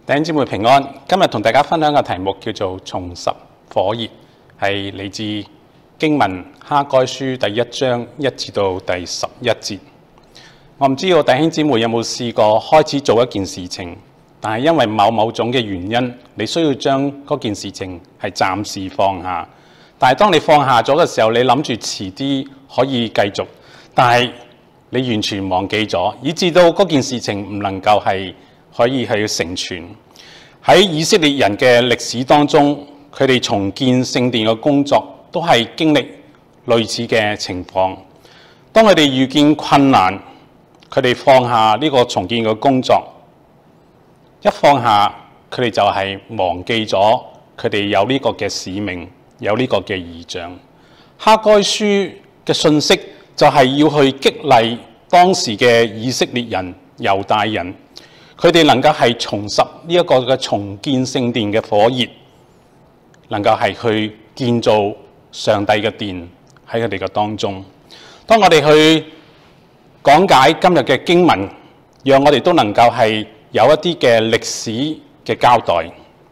弟兄姊妹平安，今日同大家分享嘅題目叫做重拾火熱，係嚟自經文哈該書第1章1至到第11節。我唔知道弟兄姊妹有冇試過開始做一件事情，但係因為某種嘅原因，你需要將嗰件事情係暫時放下。但係當你放下咗嘅時候，你諗住遲啲可以繼續，但係你完全忘記咗，以致到嗰件事情唔能夠係可以去成全。喺以色列人嘅歷史當中，佢哋重建聖殿嘅工作都係經歷類似嘅情況。當佢哋遇見困難，佢哋放下呢個重建嘅工作，一放下佢哋就係忘記咗佢哋有呢個嘅使命，有呢個嘅異象。哈該書嘅信息就係要去激勵當時嘅以色列人、猶大人，佢哋能夠係重拾呢一個嘅重建聖殿嘅火熱，能夠係去建造上帝嘅殿喺佢哋嘅當中。當我哋去講解今日嘅經文，讓我哋都能夠係有一啲嘅歷史嘅交代。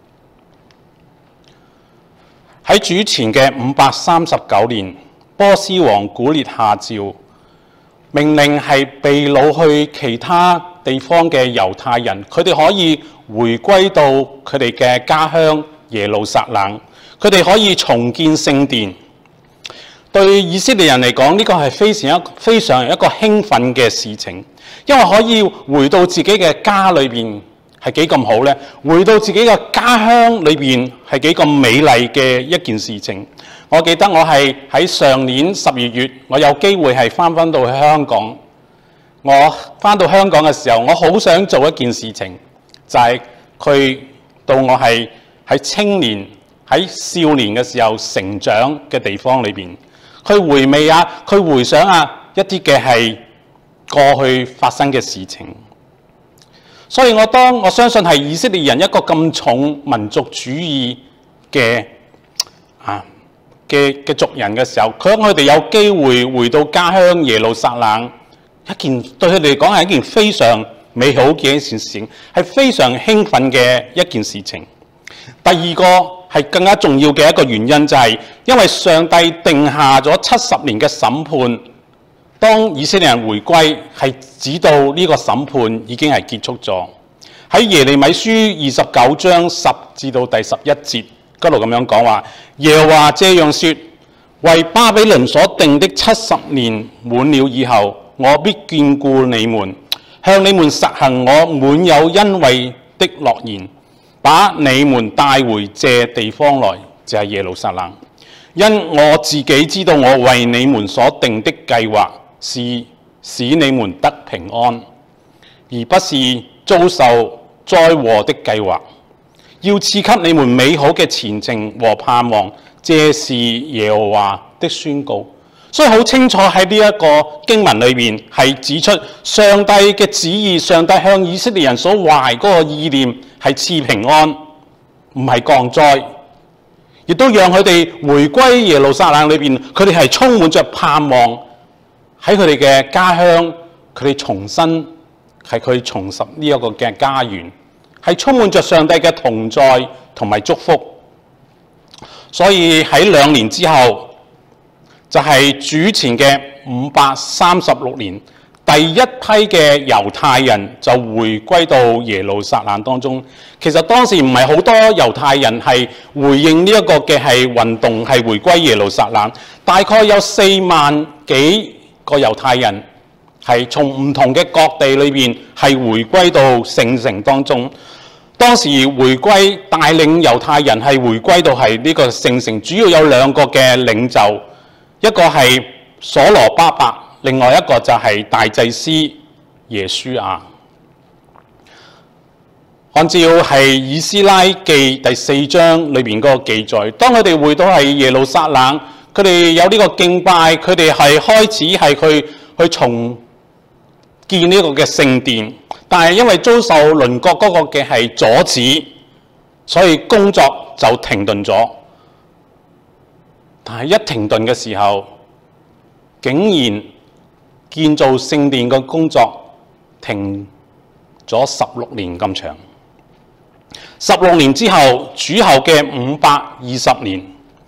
喺主前嘅539年，波斯王古列下詔，命令係被擄去其他地方嘅猶太人，佢哋可以回歸到佢哋嘅家鄉耶路撒冷，佢哋可以重建聖殿。對以色列人嚟講，呢個係非常一個興奮嘅事情，因為可以回到自己嘅家裏邊係幾咁好呢？回到自己嘅家鄉裏邊係幾咁美麗嘅一件事情。我記得我係喺上年12月，我有機會係翻到去香港。我翻到香港嘅時候，我好想做一件事情，就係去到我係喺青年、喺少年嘅時候成長嘅地方裏邊，去回味啊，去回想啊一啲嘅係過去發生嘅事情。所以我相信係以色列人一個咁重民族主義嘅族人嘅時候，佢哋有機會回到家鄉耶路撒冷，對佢哋嚟講係一件非常美好嘅一件事情，係非常興奮嘅一件事情。第二個係更加重要嘅一個原因，就係因為上帝定下咗70年嘅審判，當以色列人回歸，係指到呢個審判已經係結束咗。喺耶利米書29章10至到第11節嗰度咁樣講話，耶和華這樣說：為巴比倫所定的70年滿了以後，我必眷顧你們，向你們實行我滿有恩惠的諾言，把你們帶回這地方來，就係耶路撒冷。因我自己知道我為你們所定的計劃是使你們得平安，而不是遭受災禍的計劃，要賜給你們美好嘅前程和盼望，這是耶和華的宣告。所以好清楚喺呢一個經文裏面係指出上帝嘅旨意，上帝向以色列人所懷嗰個意念係賜平安，唔係降災，亦都讓佢哋回歸耶路撒冷裏邊，佢哋係充滿着盼望，喺佢哋嘅家鄉，佢哋重拾呢一個嘅家園，係充滿着上帝嘅同在同埋祝福。所以喺2年之後，就係主前嘅536年，第一批嘅猶太人就回歸到耶路撒冷當中。其實當時唔係好多猶太人係回應呢一個嘅係運動，係回歸耶路撒冷。大概有4萬幾個猶太人係從唔同嘅各地裏邊係回歸到聖城當中。當時回歸帶領猶太人係回歸到係呢個聖城，主要有2個嘅領袖。一個係所羅巴伯，另外一個就係大祭司耶書亞。按照係以斯拉記第4章裏邊嗰個記載，當佢哋回到係耶路撒冷，佢哋有呢個敬拜，佢哋係開始係去重建呢個嘅聖殿，但係因為遭受鄰國嗰個嘅係阻止，所以工作就停頓咗。但係一停頓嘅時候，竟然建造聖殿嘅工作停咗16年咁長。 16年之後，主後嘅520年，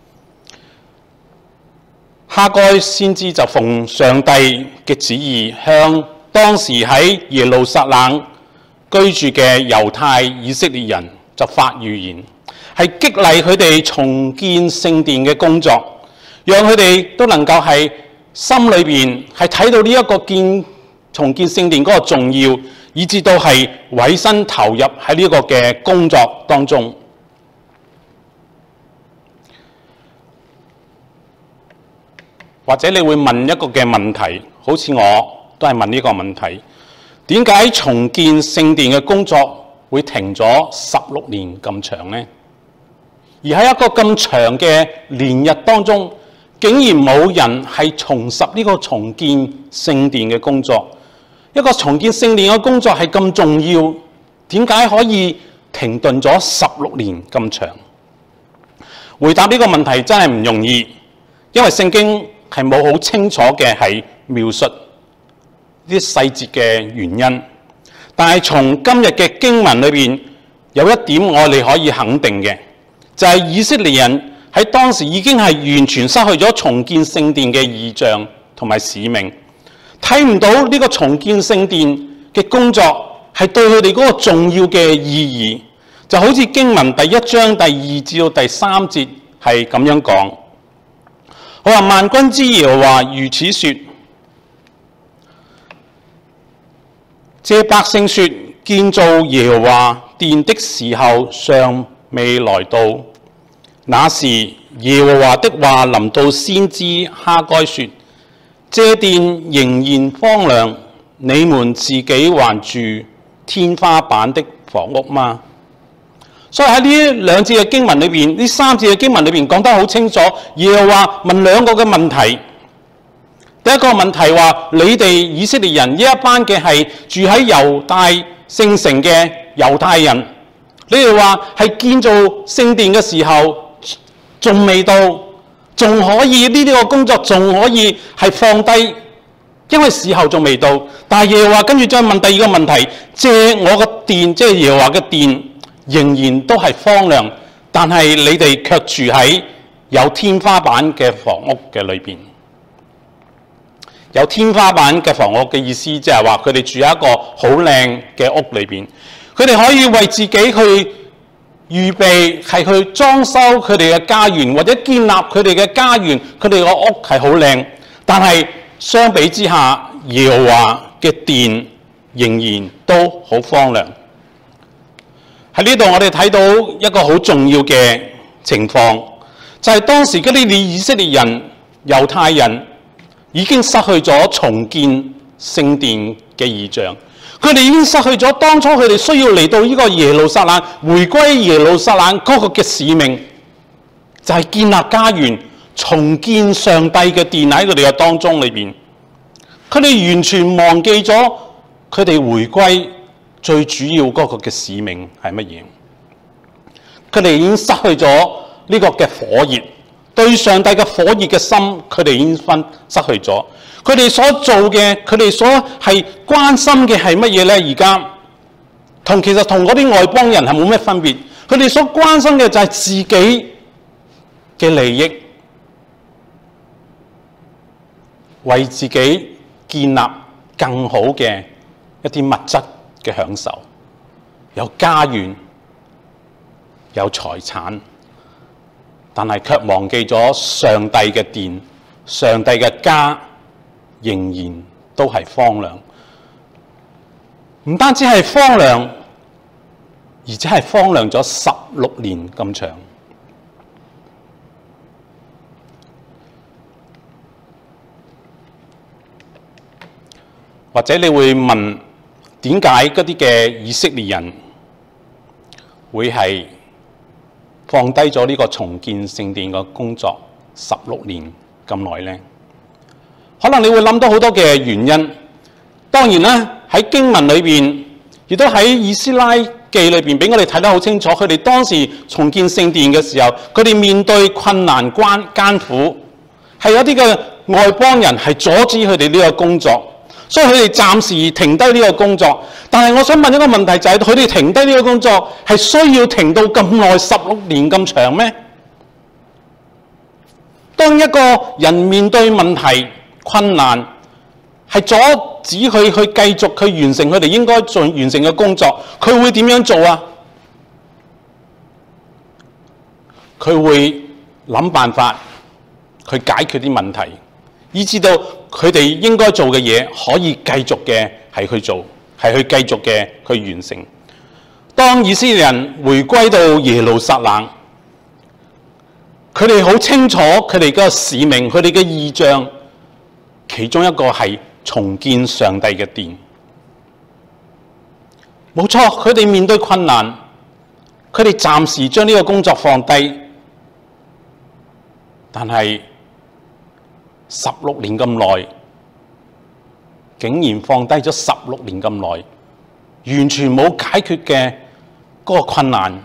哈該先知就奉上帝嘅旨意，向當時喺耶路撒冷居住嘅猶太以色列人就發預言，係激勵佢哋重建聖殿嘅工作，讓佢哋都能夠喺心裏邊係睇到呢一個重建聖殿嗰個重要，以至到係委身投入喺呢個嘅工作當中。或者你會問一個嘅問題，好似我都係問呢個問題：點解重建聖殿嘅工作會停咗16年咁長呢？而喺一個咁長嘅年日當中，竟然冇人係重拾呢個重建聖殿嘅工作。一個重建聖殿嘅工作係咁重要，點解可以停頓咗16年咁長？回答呢個問題真係唔容易，因為聖經係冇好清楚嘅係描述啲細節嘅原因。但係從今日嘅經文裏邊，有一點我哋可以肯定嘅，就係以色列人喺當時已經係完全失去咗重建聖殿嘅異象同埋使命，睇唔到呢個重建聖殿嘅工作係對佢哋嗰個重要嘅意義。就好似經文第1章第2至到第3節係咁樣講，我話萬軍之耶和華如此說：這百姓說，建造耶和華殿的時候尚未來到。那時耶和華的話臨到先知哈該說：這殿仍然荒涼，你們自己還住天花板的房屋嗎？所以喺呢兩節嘅經文裏邊，呢3節嘅經文裏邊講得好清楚。耶和華問2個嘅問題。第一個問題話：你哋以色列人呢一班嘅係住喺猶大聖城嘅猶太人，你哋話係建造聖殿嘅時候仲未到，仲可以呢個工作仲可以係放低，因為時候仲未到。但係耶和華跟住再問第2個問題：借我個殿，即係耶和華嘅殿，仍然都係荒涼，但係你哋卻住喺有天花板嘅房屋嘅裏邊。有天花板嘅房屋嘅意思，即係話佢哋住喺一個好靚嘅屋裏邊，佢哋可以為自己去預備係去裝修佢哋嘅家園，或者建立佢哋嘅家園，佢哋個屋係好靚。但係相比之下，耶和華嘅殿仍然都好荒涼。喺呢度我哋睇到一個好重要嘅情況，就係當時嗰啲以色列人、猶太人已經失去咗重建聖殿嘅異象，佢哋已經失去咗當初佢哋需要嚟到呢個耶路撒冷、回歸耶路撒冷嗰個嘅使命，就係建立家園、重建上帝嘅殿喺佢哋嘅當中裏邊。佢哋完全忘記咗佢哋回歸最主要嗰個嘅使命係乜嘢？佢哋已經失去咗呢個嘅火熱。對上帝嘅火熱嘅心，佢哋已經失去咗。佢哋所做嘅，佢哋所係關心嘅係乜嘢呢？而家其實同嗰啲外邦人係冇咩分別。佢哋所關心嘅就係自己嘅利益，為自己建立更好嘅一啲物質嘅享受，有家園，有財產。但係卻忘記咗上帝嘅殿、上帝嘅家仍然都係荒涼。唔單止係荒涼，而且係荒涼咗16年咁長。或者你會問，點解嗰啲嘅以色列人會係放低咗呢個重建聖殿嘅工作16年咁耐呢？可能你會諗到好多嘅原因。當然啦，喺經文裏邊，亦都喺以斯拉記裏邊俾我哋睇得好清楚。佢哋當時重建聖殿嘅時候，佢哋面對困難艱苦，係有啲嘅外邦人係阻止佢哋呢個工作。 所以佢哋暫時停低呢個工作。但係我想問一個問題，就係佢哋停低呢個工作係需要停到咁耐16年咁長咩？當一個人面對問題困難，係阻止佢去繼續去完成佢哋應該完成嘅工作，佢會點樣做啊？佢會諗辦法去解決啲問題，以至到佢哋應該做嘅嘢可以繼續嘅係去做，係去繼續嘅去完成。當以色列人回歸到耶路撒冷，佢哋好清楚佢哋嘅使命，佢哋嘅異象，其中一個係重建上帝嘅殿。冇錯，佢哋面對困難，佢哋暫時將呢個工作放低，但係16年咁耐，竟然放低咗16年咁耐，完全冇解決嘅嗰個困難，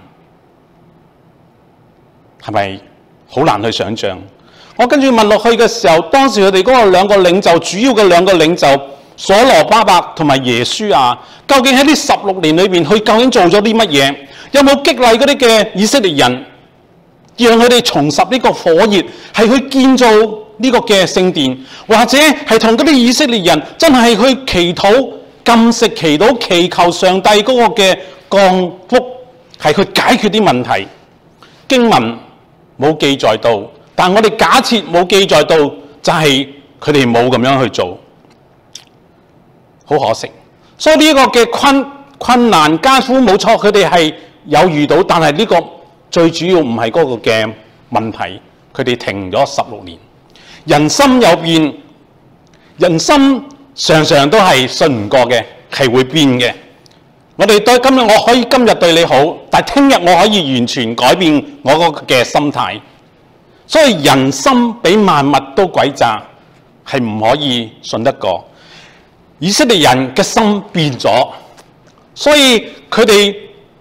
係咪好難去想像？我跟住問落去嘅時候，當時佢哋嗰個兩個領袖，主要嘅兩個領袖，所羅巴伯同埋耶書亞，究竟喺呢16年裏邊，佢究竟做咗啲乜嘢？有冇激勵嗰啲嘅以色列人，讓佢哋重拾呢個火熱，係去建造呢個嘅聖殿，或者係同嗰啲以色列人真係去祈禱、禁食、祈禱、祈求上帝嗰個嘅降福，係去解決啲問題？經文冇記載到，但我哋假設冇記載到，就係佢哋冇咁樣去做，好可惜。所以呢個嘅困難艱苦冇錯，佢哋係有遇到，但係呢個最主要唔係嗰個嘅問題，佢哋停咗16年。人心有變，人心常常都係信唔過嘅，係會變嘅。我哋對今日，我可以今日對你好，但係聽日我可以完全改變我嗰個嘅心態。所以人心比萬物都詭詐，係唔可以信得過。以色列人嘅心變咗，所以佢哋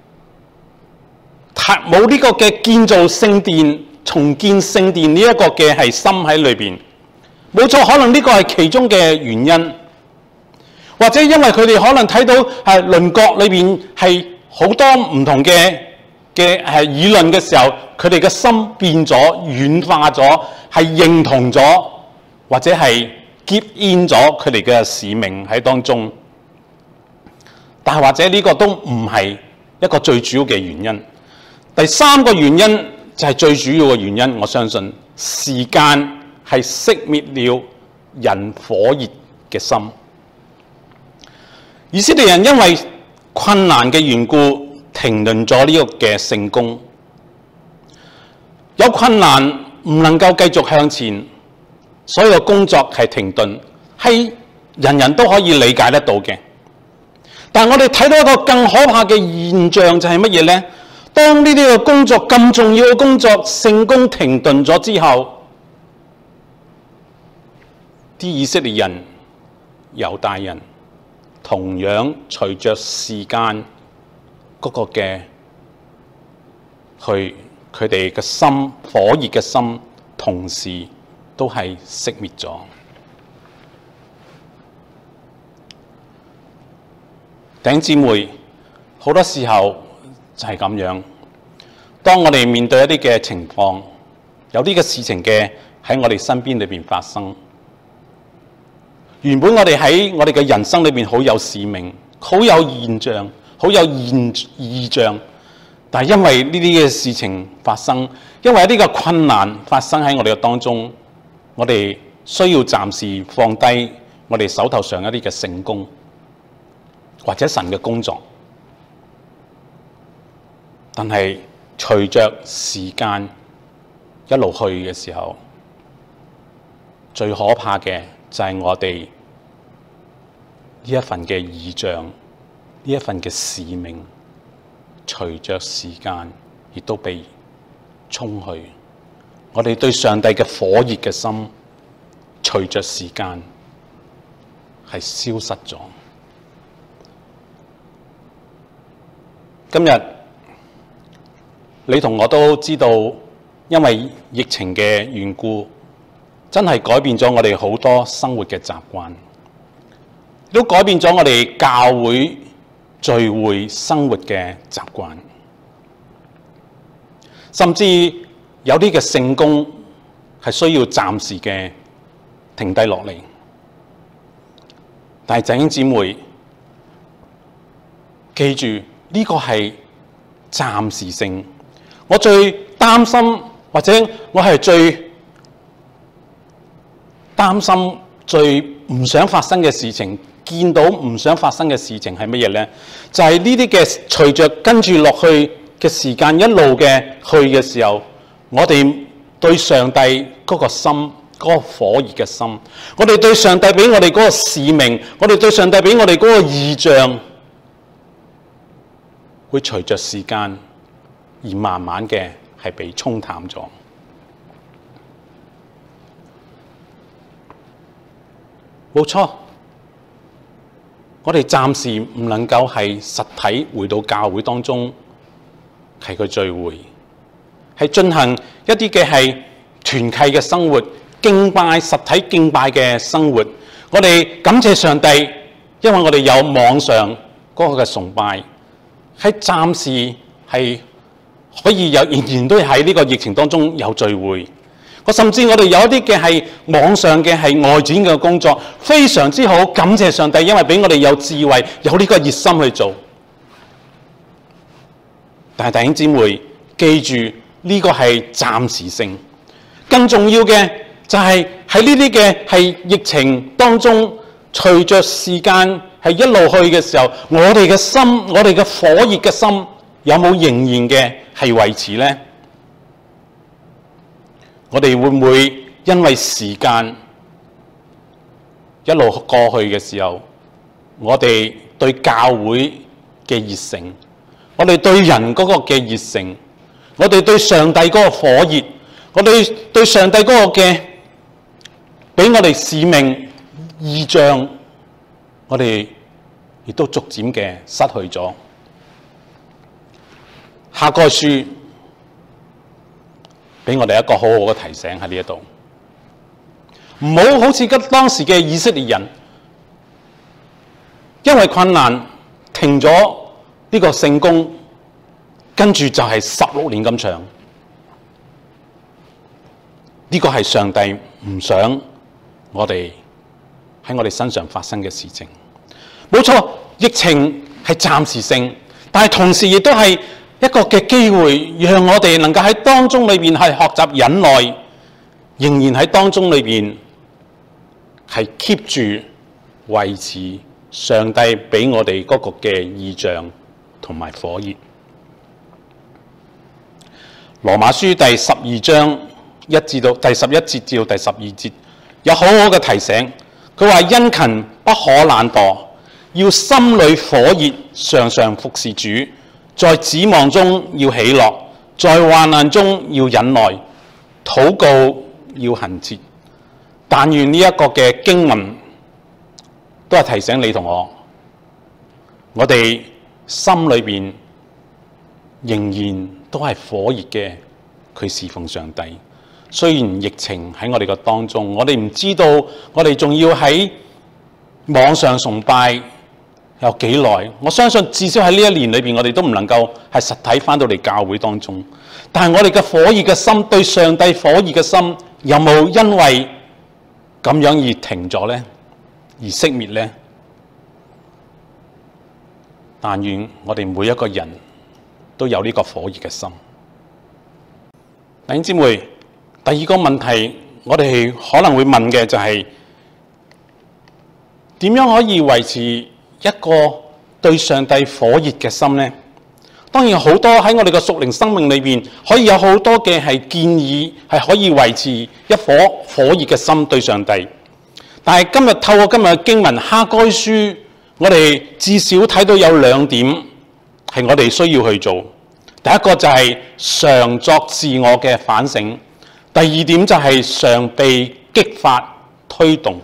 冇呢個嘅建造聖殿、重建聖殿呢一個嘅係心喺裏邊。冇錯，可能呢個係其中嘅原因，或者因為佢哋可能睇到係鄰國裏邊係好多唔同嘅議論嘅時候，佢哋嘅心變咗、軟化咗，係認同咗，或者係give in咗佢哋嘅使命喺當中。但係或者呢個都唔係一個最主要嘅原因。第三個原因就係最主要嘅原因，我相信時間係熄滅了人火熱嘅心。以色列人因為困難嘅緣故，停頓咗呢個嘅聖工。有困難唔能夠繼續向前，所有工作係停頓，係人人都可以理解得到嘅。但係我哋睇到一個更可怕嘅現象就係乜嘢呢？當呢啲嘅工作咁重要嘅工作聖工停頓咗之後，啲以色列人、猶大人同樣隨着時間嗰個嘅佢哋嘅心火熱嘅心，同時都係熄滅咗。弟兄姊妹，好多時候就係咁樣。當我哋面對一啲嘅情況，有啲嘅事情嘅喺我哋身邊裏邊發生，原本我哋喺我哋嘅人生裏邊好有使命、好有現象、好有異象，但係因為呢啲嘅事情發生，因為呢個困難發生喺我哋嘅當中，我哋需要暫時放低我哋手頭上一啲嘅聖工，或者神嘅工作。但係隨着時間一路去嘅時候，最可怕嘅就係我哋呢一份嘅異象，呢一份嘅使命，隨着時間亦都被沖去。我哋對上帝嘅火熱嘅心，隨着時間係消失咗。今日你同我都知道，因為疫情嘅緣故，真係改變咗我哋好多生活嘅習慣。 都改變咗我哋教會聚會生活嘅習慣，甚至有啲嘅聖工係需要暫時嘅停低落嚟。但係弟兄姊妹，記住呢個係暫時性。我最擔心，或者我係最擔心、最唔想發生嘅事情，見到唔想發生嘅事情係乜嘢呢？就係呢啲嘅隨着跟住落去嘅時間一路嘅去嘅時候，我哋對上帝嗰個心，嗰個火熱嘅心，我哋對上帝俾我哋嗰個使命，我哋對上帝俾我哋嗰個異象，會隨着時間而慢慢嘅係被沖淡咗。冇錯，我哋暫時唔能夠係實體回到教會當中係個聚會，係進行一啲嘅係團契嘅生活、敬拜實體敬拜嘅生活。我哋感謝上帝，因為我哋有網上嗰個嘅崇拜，係暫時係可以有，仍然都喺呢個疫情當中有聚會。甚至我哋有一啲嘅係網上嘅係外展嘅工作，非常之好，感謝上帝，因為俾我哋有智慧，有呢個熱心去做。但係弟兄姊妹，記住呢個係暫時性，更重要嘅就係喺呢啲嘅係疫情當中，隨着時間係一路去嘅時候，我哋嘅心，我哋嘅火熱嘅心，有冇仍然嘅係維持呢？我哋會唔會因為時間一路過去嘅時候，我哋對教會嘅熱誠，我哋對人嗰個嘅熱誠，我哋對上帝嗰個火熱，我哋對上帝嗰個嘅俾我哋使命異象，我哋亦都逐漸嘅失去咗。哈該書俾我哋一個好好嘅提醒喺呢一度，唔好好似當時嘅以色列人，因為困難停咗呢個聖工，跟住就係16年咁長。呢個係上帝唔想我哋喺我哋身上發生嘅事情。冇錯，疫情係暫時性，但係同時亦都係一個嘅機會，讓我哋能夠喺當中裏邊係學習忍耐，仍然喺當中裏邊係 keep 住維持上帝俾我哋嗰個嘅異象同埋火熱。羅馬書第12章1至到第11節至到第12節有好好嘅提醒，佢話殷勤不可懶惰，要心裏火熱，常常服侍主。在指望中要喜樂，在患難中要忍耐，禱告要恆切。但願呢一個嘅經文都係提醒你同我哋心裏邊仍然都係火熱嘅，去侍奉上帝。雖然疫情喺我哋嘅當中，我哋唔知道我哋仲要喺網上崇拜有幾耐？我相信至少喺呢一年裏邊，我哋都唔能夠係實體返到嚟教會當中。但係我哋嘅火熱嘅心，對上帝火熱嘅心，有冇因為咁樣而停咗呢？而熄滅呢？但願我哋每一個人都有呢個火熱嘅心。弟兄姊妹，第二個問題，我哋可能會問嘅就係點樣可以維持一個對上帝火熱嘅心呢？當然好多喺我哋嘅屬靈生命裏邊，可以有好多嘅係建議，係可以維持一顆火熱嘅心對上帝。但係今日透過今日嘅經文哈該書，我哋至少睇到有2點係我哋需要去做。第一個就係常作自我嘅反省，第2點就係常被激發推動。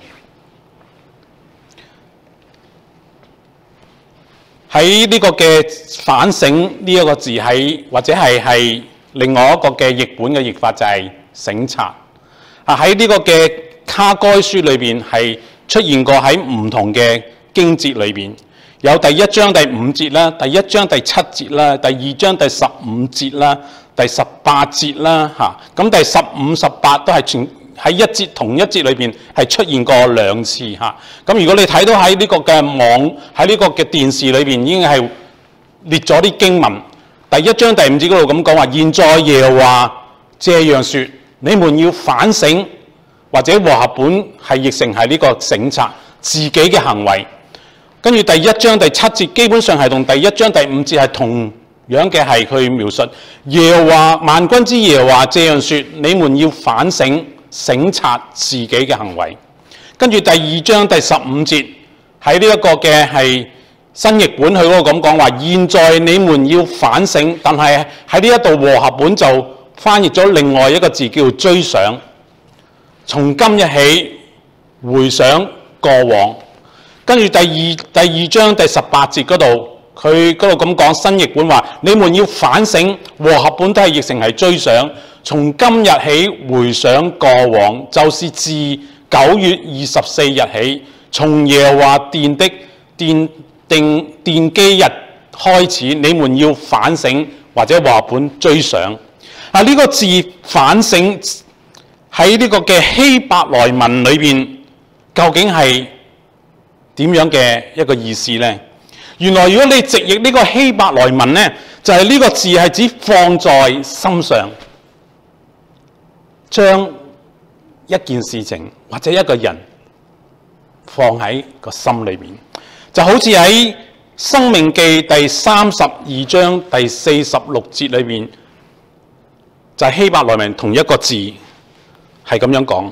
喺呢個嘅反省呢一個字，喺或者係另外一個嘅譯本嘅譯法就係省察。喺呢個嘅哈該書裏邊係出現過喺唔同嘅經節裏邊，有第1章第5節啦，第1章第7節啦，第2章第15節啦，第18節啦嚇。咁第15、18都係全喺同一節裏邊係出現過2次嚇。咁如果你睇到喺呢個嘅喺呢個嘅電視裏邊已經係列咗啲經文。第1章第5節嗰度咁講話，現在耶和華這樣說，你們要反省，或者和合本係譯成係呢個省察自己嘅行為。跟住第1章第7節基本上係同第1章第5節係同樣嘅，係去描述耶和華萬軍之耶和華這樣說，你們要反省省察自己嘅行為。跟住第2章第15節喺呢一個嘅係新譯本佢嗰個咁講話，現在你們要反省，但係喺呢一度和合本就翻譯咗另外一個字叫追想，從今日起回想過往。跟住第二章第18節嗰度，佢嗰度咁講，新譯本話你們要反省，和合本都係譯成係追想，從今日起回想過往，就是自9月24日起，從耶和華殿的奠基日開始，你們要反省，或者和合本追想。呢個字反省喺呢個嘅希伯來文裏邊，究竟係點樣嘅一個意思呢？原來如果你直譯呢個希伯來文呢，就係呢個字係指放在心上，將一件事情或者一個人放喺個心裏面，就好似喺申命記第32章第46節裏面，就係希伯來文同一個字係咁樣講。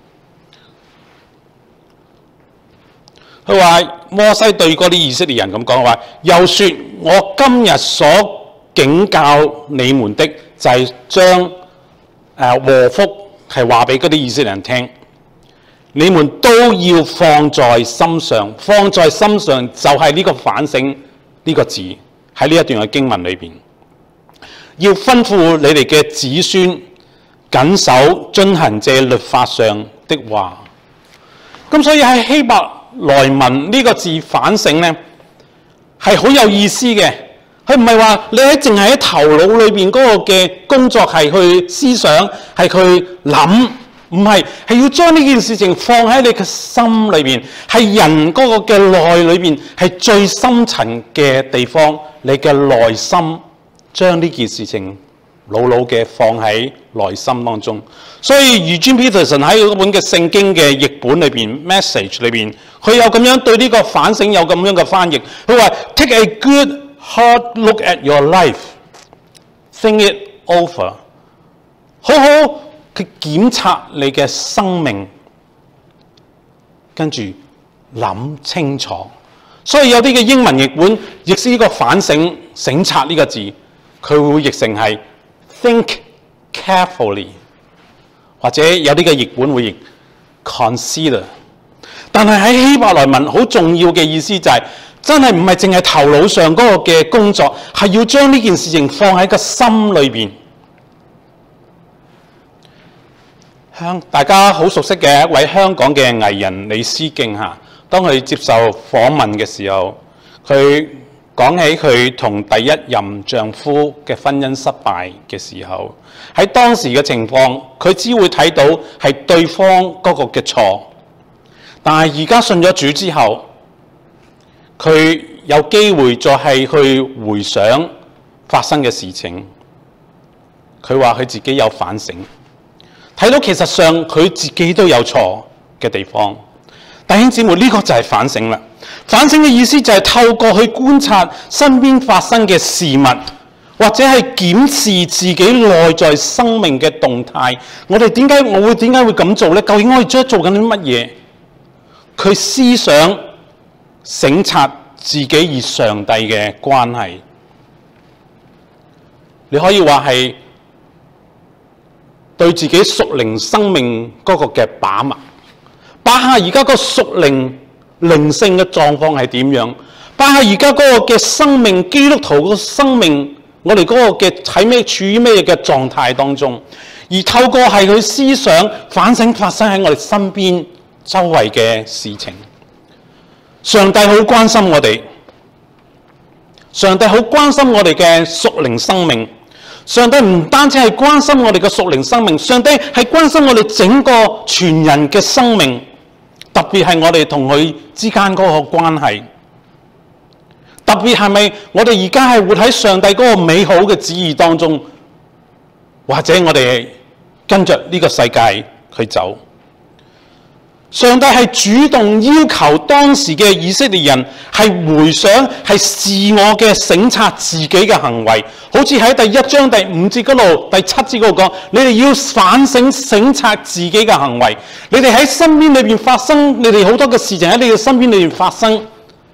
佢話摩西對嗰啲以色列人咁講話，又說我今日所警教你們的，就係將禍福係話俾嗰啲以色列人聽，你們都要放在心上。放在心上就係呢個反省呢個字喺呢一段嘅經文裏邊，要吩咐你哋嘅子孫謹守遵行這律法上的話。咁所以喺希伯來文呢個字反省呢係好有意思嘅，佢唔係話你淨係喺頭腦裏邊嗰個嘅工作係去思想，係去諗，唔係，係要將呢件事情放喺你嘅心裏邊，係人嗰個嘅內裏邊，係最深層嘅地方，你嘅內心將呢件事情牢牢嘅放喺內心當中。所以Eugene Peterson喺嗰本嘅聖經嘅譯本裏邊 message 裏邊，佢有咁樣對呢個反省有咁樣嘅翻譯。佢話 Take a good hard look at your life, think it over， 好好去檢查你嘅生命，跟住諗清楚。所以有啲嘅英文譯本譯是呢個反省省察呢個字，佢會譯成係 think carefully， 或者有啲嘅譯本會譯 consider。但係喺希伯來文好重要嘅意思就係、真係唔係淨係頭腦上嗰個嘅工作，係要將呢件事情放喺個心裏邊。大家好熟悉嘅一位香港嘅藝人李思敬嚇，當佢接受訪問嘅時候，佢講起佢同第一任丈夫嘅婚姻失敗嘅時候，喺當時嘅情況，佢只會睇到係對方嗰個嘅錯。但係而家信咗主之後，佢有機會再係去回想發生嘅事情。佢話佢自己有反省，睇到其實上佢自己都有錯嘅地方。弟兄姊妹，呢個就係反省啦。反省嘅意思就係透過去觀察身邊發生嘅事物，或者係檢視自己內在生命嘅動態。我會點解會咁做呢？究竟我哋做緊啲乜嘢？佢思想省察自己與上帝嘅關係。你可以話係對自己屬靈生命嗰個嘅把脈，把下而家個屬靈性嘅狀況係點樣，把下而家嗰個嘅生命，基督徒個生命，我哋嗰個嘅喺處於咩嘅狀態當中，而透過係佢思想反省發生喺我哋身邊周圍嘅事情。 上帝好關心我哋，上帝好關心我哋嘅屬靈生命。上帝唔單止係關心我哋嘅屬靈生命，上帝係關心我哋整個全人嘅生命，特別係我哋同佢之間嗰個關係。特別係咪我哋而家係活喺上帝嗰個美好嘅旨意當中，或者我哋跟着呢個世界去走？上帝係主動要求當時嘅以色列人係回想，係自我嘅省察自己嘅行為，好似喺第1章第5節嗰度、第7節嗰度講，你哋要反省省察自己嘅行為。你哋喺身邊裏邊發生，你哋好多嘅事情喺你哋身邊裏邊發生，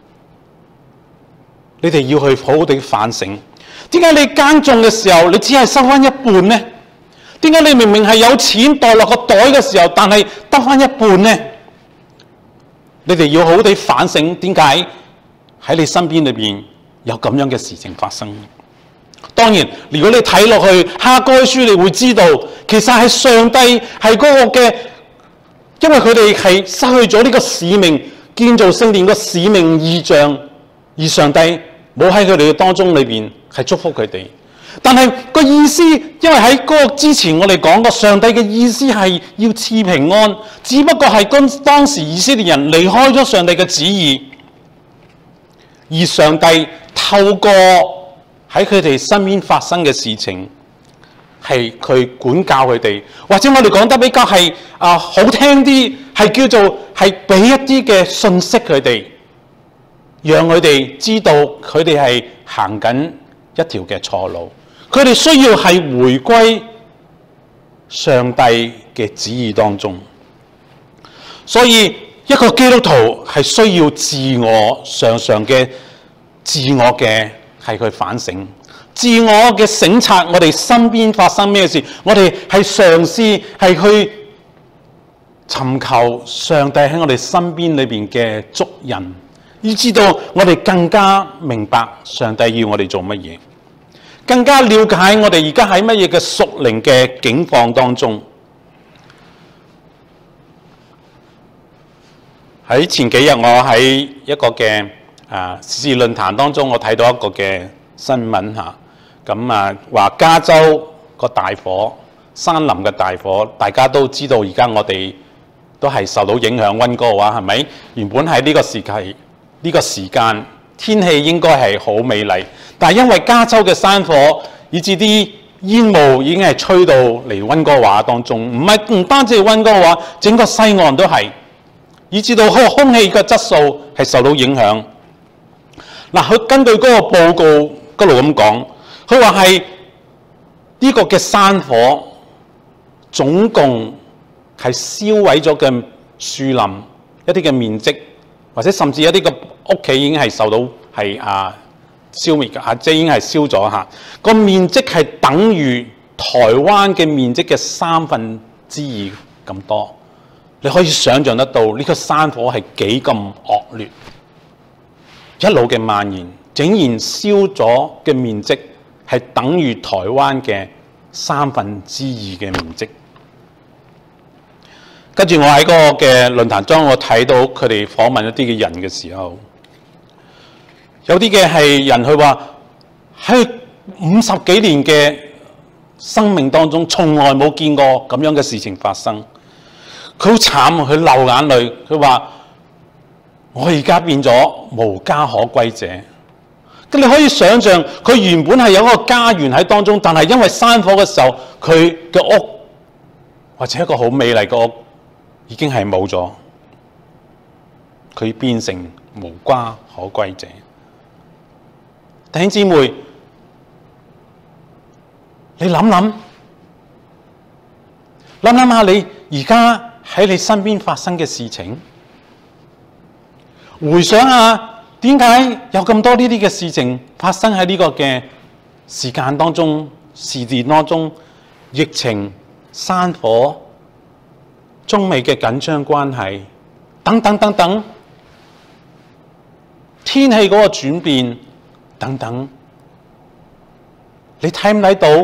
你哋要去好好地反省。點解你耕種嘅時候，你只係收翻一半呢？點解你明明係有錢袋落個袋嘅時候，但係得翻一半呢？你哋要好好地反省，點解喺你身邊裏邊有咁樣嘅事情發生？當然，如果你睇落去哈該書，你會知道其實係上帝係嗰個嘅，因為佢哋係失去咗呢個使命，建造聖殿個使命異象，而上帝冇喺佢哋嘅當中裏邊係祝福佢哋。但係個意思，因為喺嗰個之前我哋講過，上帝嘅意思係要賜平安，只不過係當時以色列人離開咗上帝嘅旨意，而上帝透過喺佢哋身邊發生嘅事情，係佢管教佢哋，或者我哋講得比較係好聽啲，係叫做係俾一啲嘅信息佢哋，讓佢哋知道佢哋係行緊一條嘅錯路。佢哋需要係回歸上帝嘅旨意當中，所以一個基督徒係需要自我常嘅自我嘅係去反省，自我嘅省察我哋身邊發生咩事，我哋係嘗試係去尋求上帝喺我哋身邊裏邊嘅足印，以至到我哋更加明白上帝要我哋做乜嘢。更加了解我哋而家喺乜嘢嘅屬靈嘅境況當中。喺前幾日我喺一個嘅時事論壇當中，我睇到一個嘅新聞嚇，咁話加州個大火，山林嘅大火，大家都知道而家我哋都係受到影響，溫哥華係咪？原本喺呢個時間天氣應該係好美麗。但係因為加州嘅山火，以致啲煙霧已經係吹到嚟溫哥華當中，唔單止係溫哥華，整個西岸都係，以致到空氣嘅質素係受到影響。佢根據嗰個報告嗰度咁講，佢話係呢個嘅山火總共係燒毀咗嘅樹林一啲嘅面積，或者甚至一啲嘅屋企已經係受到係消滅嘅即係已經係燒咗嚇，個面積係等於台灣嘅面積嘅2/3咁多。你可以想像得到呢個山火係幾咁惡劣，一路嘅蔓延，竟然燒咗嘅面積係等於台灣嘅2/3嘅面積。跟住我喺嗰個嘅論壇中，我睇到佢哋訪問一啲嘅人嘅時候。有啲嘅係人，佢話喺50幾年嘅生命當中，從來冇見過咁樣嘅事情發生。佢好慘，佢流眼淚。佢話：我而家變咗無家可歸者。咁你可以想像，佢原本係有一個家園喺當中，但係因為山火嘅時候，佢嘅屋或者一個好美麗嘅屋已經係冇咗，佢變成無家可歸者。弟兄姊妹，你諗下，你而家喺你身邊發生嘅事情，回想下點解有咁多呢啲嘅事情發生喺呢個嘅時間當中、時段當中，疫情、山火、中美嘅緊張關係等等，天氣嗰個轉變。等等，你睇唔睇到？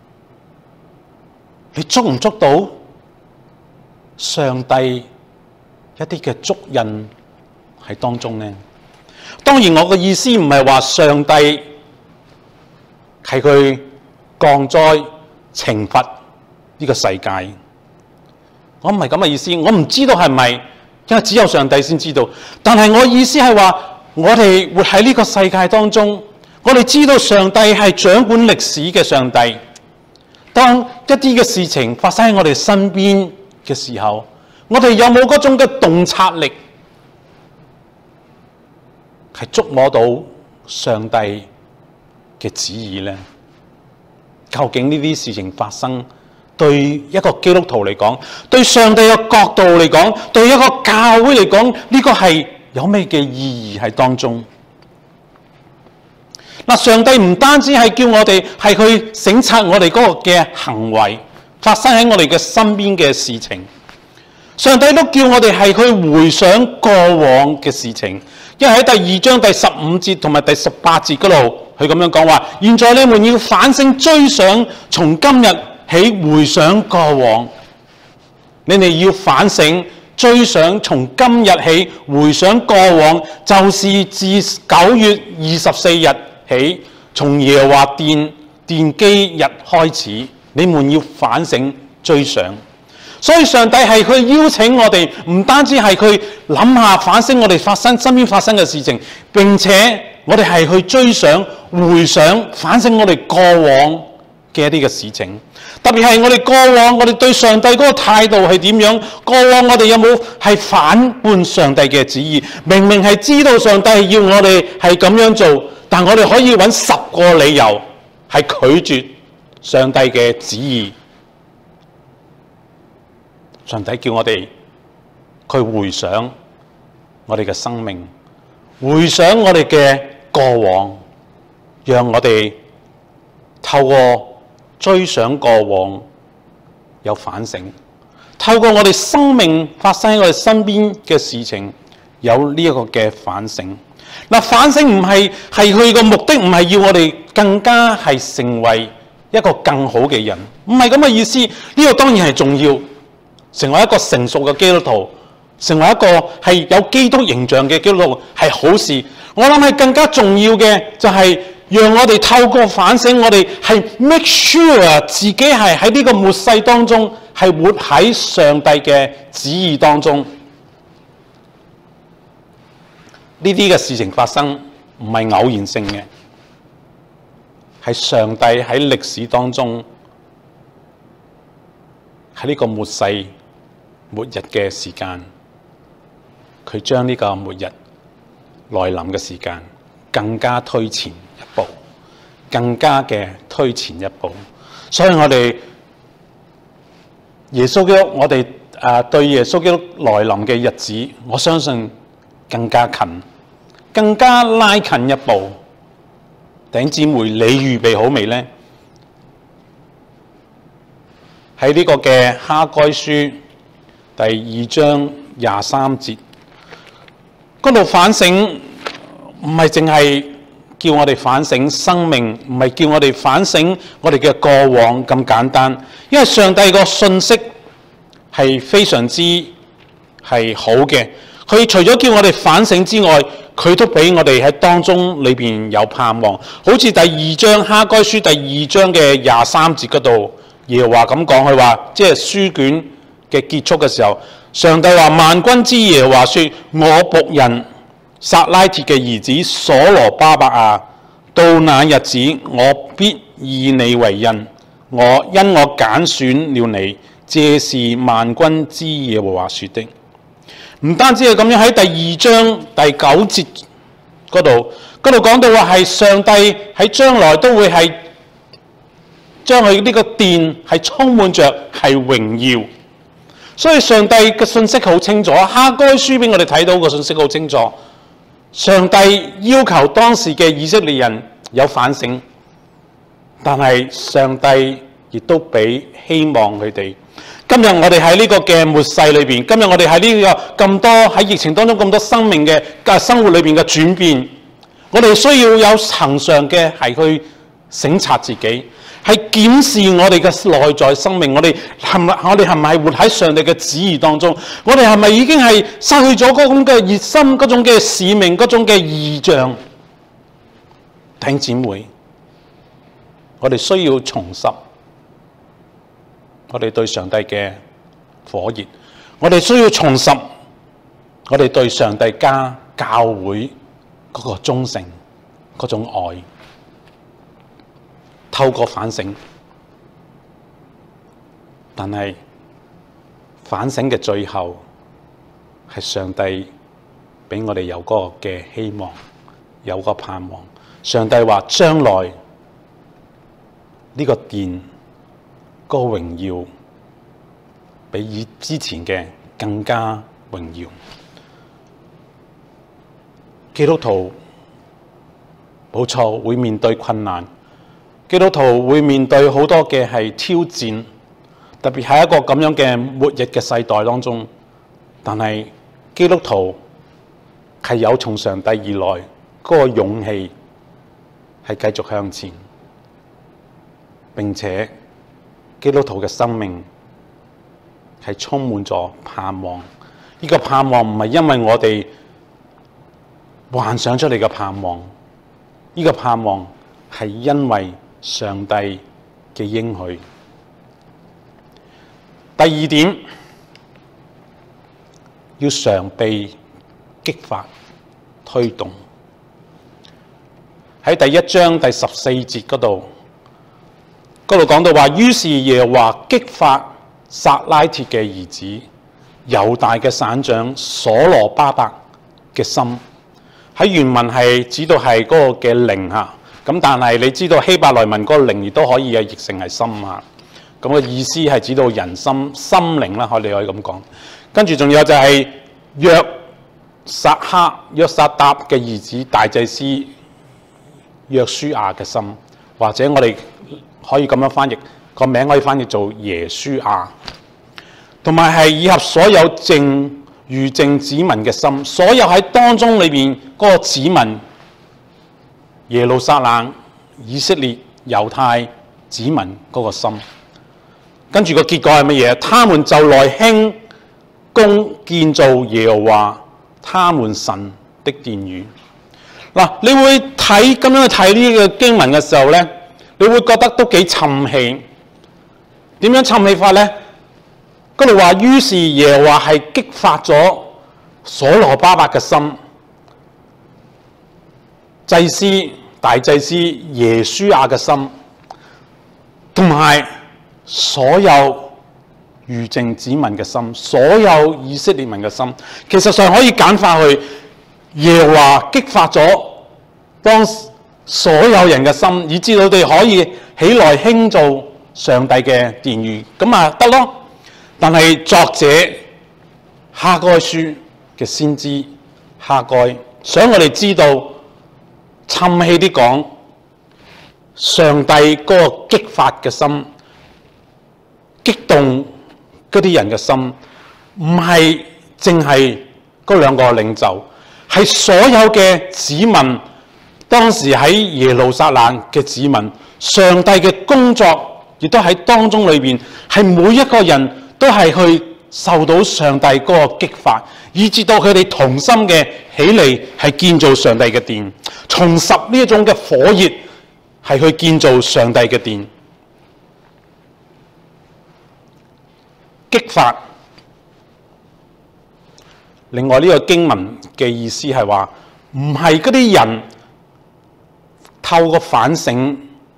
你捉唔捉到上帝一啲嘅足印喺當中呢？當然我嘅意思唔係話上帝係佢降災懲罰呢個世界，我唔係咁嘅意思，我唔知道係咪，因為只有上帝先知道。但係我意思係話，我哋活喺呢個世界當中，我哋知道上帝係掌管歷史嘅上帝。當一啲嘅事情發生喺我哋身邊嘅時候，我哋有冇嗰種嘅洞察力，係觸摸到上帝嘅旨意呢？究竟呢啲事情發生，對一個基督徒嚟講，對上帝嘅角度嚟講，對一個教會嚟講，呢個係有咩嘅意義喺當中？嗱，上帝唔單止係叫我哋係去省察我哋嗰個嘅行為，發生喺我哋嘅身邊嘅事情，上帝都叫我哋係去回想過往嘅事情。因為喺第2章第15節同埋第18節嗰度，佢咁樣講話：現在你們要反省追想，從今日起回想過往。你哋要反省追想，從今日起回想過往，就是自9月24日起，從耶和華奠基日開始，你們要反省追想。所以上帝係去邀請我哋，唔單止係去諗下反省我哋身邊發生嘅事情，並且我哋係去追想、回想、反省我哋過往嘅一啲嘅事情。特別係我哋過往，我哋對上帝嗰個態度係點樣？過往我哋有冇係反叛上帝嘅旨意？明明係知道上帝要我哋係咁樣做，但我哋可以揾10個理由係拒絕上帝嘅旨意。上帝叫我哋去回想我哋嘅生命，回想我哋嘅過往，讓我哋透過追想過往有反省，透過我哋生命發生喺我哋身邊嘅事情有呢一個嘅反省。嗱，反省唔係佢個目的，唔係要我哋更加係成為一個更好嘅人，唔係咁嘅意思。呢個當然係重要。成為一個成熟嘅基督徒，成為一個係有基督形象嘅基督徒係好事。我諗係更加重要嘅就係讓我哋透過反省，我哋係 make sure 自己係喺呢個末世當中係活喺上帝嘅旨意當中。呢啲嘅事情發生唔係偶然性嘅，係上帝喺歷史當中喺呢個末世末日嘅時間，佢將呢個末日來臨嘅時間更加推前一步，更加嘅推前一步。所以我哋耶穌基督，我哋對耶穌基督來臨嘅日子，我相信更加近，更加拉近一步。弟兄姊妹，你預備好未呢？喺呢個嘅哈該書第2章23節嗰度反省，唔係淨係叫我哋反省生命，唔係叫我哋反省我哋嘅過往咁簡單。因為上帝個信息係非常之係好嘅，佢除咗叫我哋反省之外，佢都俾我哋喺當中裏邊有盼望。好似第2章哈該書第2章嘅23節嗰度，耶和華咁講，佢話即係書卷嘅結束嘅時候，上帝話：萬軍之耶和華說，我僕人撒拉鐵嘅兒子所羅巴伯啊，到那日子我必以你為印，因我揀選了你，這是萬軍之耶和華說的。唔單止係咁樣，喺第2章第9節嗰度講到話係上帝喺將來都會係將佢呢個殿係充滿着係榮耀。所以上帝嘅信息好清楚，哈該書俾我哋睇到個信息好清楚。上帝要求當時嘅以色列人有反省，但係上帝亦都俾希望佢哋。今日我哋喺呢個嘅末世裏邊，今日我哋喺呢個咁多喺疫情當中咁多生命嘅生活裏邊嘅轉變，我哋需要有恆常嘅係去省察自己，係檢視我哋嘅內在生命。我哋係咪活喺上帝嘅旨意當中？我哋係咪已經係失去咗嗰種嘅熱心、嗰種嘅使命、嗰種嘅異象？弟兄姊妹，我哋需要重拾我哋對上帝嘅火熱，我哋需要重拾我哋對上帝家教會嗰個忠誠、嗰種愛。透過反省，但係反省嘅最後係上帝俾我哋有嗰個嘅希望，有個盼望。上帝話將來呢個殿嗰個榮耀比以之前嘅更加榮耀。基督徒冇錯會面對困難，基督徒會面對好多嘅係挑戰，特別喺一個咁樣嘅末日嘅世代當中。但係基督徒係有從上帝而來嗰個勇氣，係繼續向前。並且基督徒嘅生命係充滿咗盼望。呢個盼望唔係因為我哋幻想出嚟嘅盼望，呢個盼望係因為上帝嘅應許。第二點，要常被激發推動。喺第1章第14節嗰度講到話，於是耶和華激發撒拉鐵嘅兒子猶大嘅省長所羅巴伯嘅心。喺原文係指到係嗰個嘅靈嚇，咁但係你知道希伯來文嗰個靈亦都可以係譯成係心嚇，咁個意思係指到人心心靈啦，你可以咁講。跟住仲有就係約撒答嘅兒子大祭司約書亞嘅心，或者我哋可以咁樣翻譯，個名可以翻譯做耶書亞，同埋係以合所有餘剩子民嘅心，所有喺當中裏邊嗰個子民，耶路撒冷、以色列、猶太子民嗰個心。跟住個結果係乜嘢？他們就來興工建造耶和華他們神的殿宇。嗱，你會睇咁樣去睇呢個經文嘅時候咧，你會覺得都幾沉氣。點樣沉氣法咧？嗰度話，於是耶和華係激發咗所羅巴伯嘅心，祭司大祭司耶書亞嘅心，同埋所有餘剩子民嘅心，所有以色列民嘅心。其實上可以簡化去，耶和華激發咗當所有人嘅心，以致佢哋可以起來興造上帝嘅殿宇，咁啊得咯。但係作者哈該書嘅先知哈該想我哋知道，沉氣啲講，上帝嗰個激發嘅心，激動嗰啲人嘅心，唔係淨係嗰兩個領袖，係所有嘅子民，當時喺耶路撒冷嘅子民，上帝嘅工作亦都喺當中裏邊，係每一個人都係去受到上帝嗰個激發，以致到佢哋同心嘅起嚟係建造上帝嘅殿，重拾呢一種嘅火熱，係去建造上帝嘅殿。激發。另外呢個經文嘅意思係話，唔係嗰啲人透過反省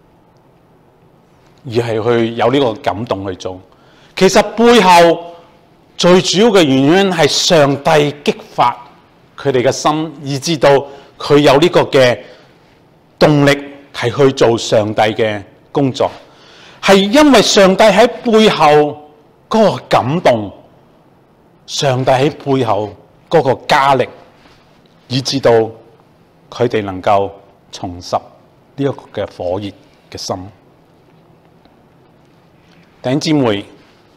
而係去有呢個感動去做。其實背後最主要嘅原因係上帝激發佢哋嘅心，以致到佢有呢個嘅動力係去做上帝嘅工作，係因為上帝喺背後嗰個感動，上帝喺背後嗰個加力，以致到佢哋能夠重拾呢一個嘅火熱嘅心。弟兄姊妹，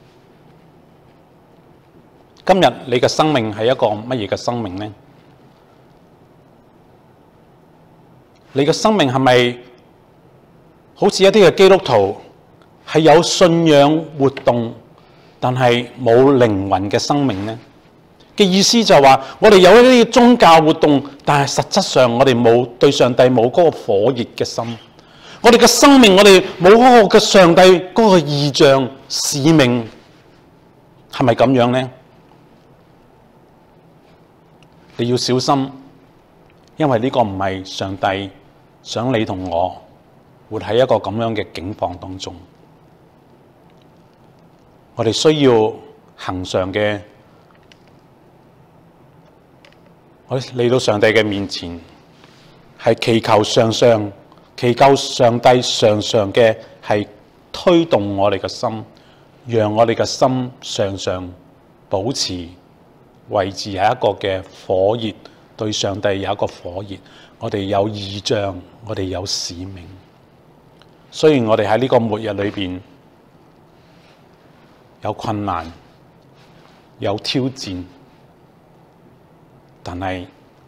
今日你嘅生命係一個乜嘢嘅生命呢？你嘅生命係咪好似一啲嘅基督徒係有信仰活動，但係冇靈魂嘅生命呢？嘅意思就係話，我哋有一啲宗教活動，但係實質上我哋冇對上帝冇嗰個火熱嘅心。我哋嘅生命，我哋冇嗰個嘅上帝嗰個異象使命，係咪咁樣呢？你要小心，因為呢個唔係上帝想你同我活喺一個咁樣嘅境況當中。我哋需要恆常嘅，我嚟到上帝嘅面前，係祈求上帝常常嘅係推動我哋嘅心，讓我哋嘅心常常保持維持喺一個嘅火熱，對上帝有一個火熱。我哋有異象，我哋有使命。雖然我哋喺呢個末日裏邊有困難、有挑戰，但係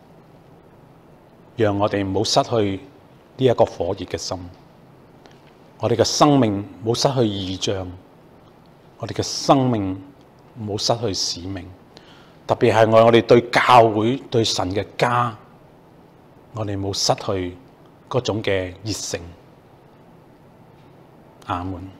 讓我哋唔好失去呢一個火熱嘅心。我哋嘅生命唔好失去異象，我哋嘅生命唔好失去使命。特別係我哋對教會、對神嘅家，我哋冇失去嗰種嘅熱誠。阿門。